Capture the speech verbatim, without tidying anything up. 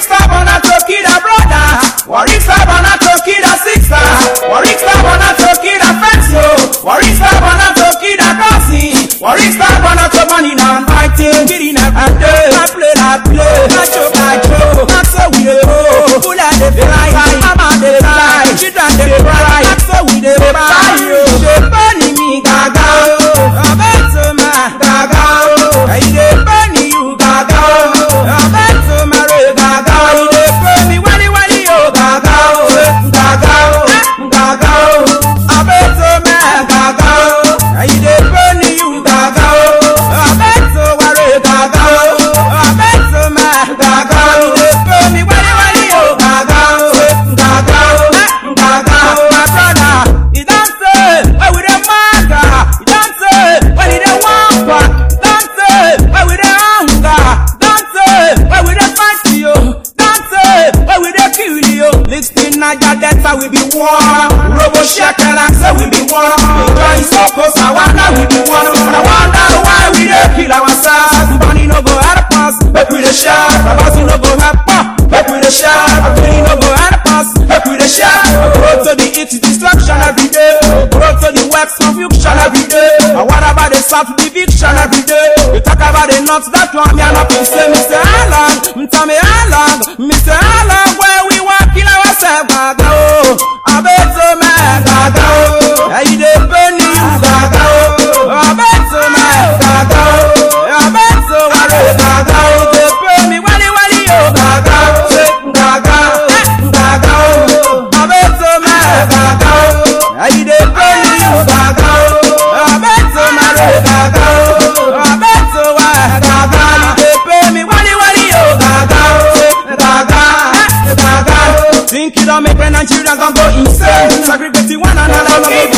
star born to kill a brother. Warrior star born to kill a sister. Warrior star born to kill a friend. Warrior star born to kill a cousin. Warrior star born to money now fighting. Killing a day. I play, I play. I choke, I choke. That's how we dey go. Pull out the fly. I'm out the fly. Children they cry. That's how we dey buy. They burning me, gaga. I bet to my gaga. I dey burn you, gaga. I bet to my gaga. I dey burn me, wali wali yo, gaga, gaga, gaga. I bet to my gaga. I dey burn you, gaga. I bet to wali gaga. I bet to my gaga. I dey burn me, wali wali yo, gaga, gaga, gaga. My brother, he don't say why we dey manga. He don't say why we dey wampa. Don't say why we dey hunger. Don't say why we dey fight you. Don't say why we dey kill you. Listen, Naija Delta we be one. Robo Shekela say we be one. Join Sokosa, Wanda we be one. I wonder why we dey kill ourselves. Money no go help us, make we dey shout. Babasi no go help us, make we dey shout. Money no go help us, make we dey shout. Road to the east destruction every day. Road to the west confusion every day. And what about the south division every day? You talk about the north, that one me and up and say, Mister Alan, tell me how long, Mister Alan, where we want kill ourselves, gaga oh. I bet to my gaga oh. I dey burn you, gaga oh. I bet to my gaga oh. I bet to wale gaga oh. They burn me, wali wali yo, gaga oh. Gaga, gaga oh. I bet to my gaga oh. I dey burn you, gaga oh. I bet to my gaga oh. I bet to wale gaga. They burn me, wali wali yo, gaga oh. Gaga, gaga. Think you don't make men and children gon' go insane. Segregating one another, no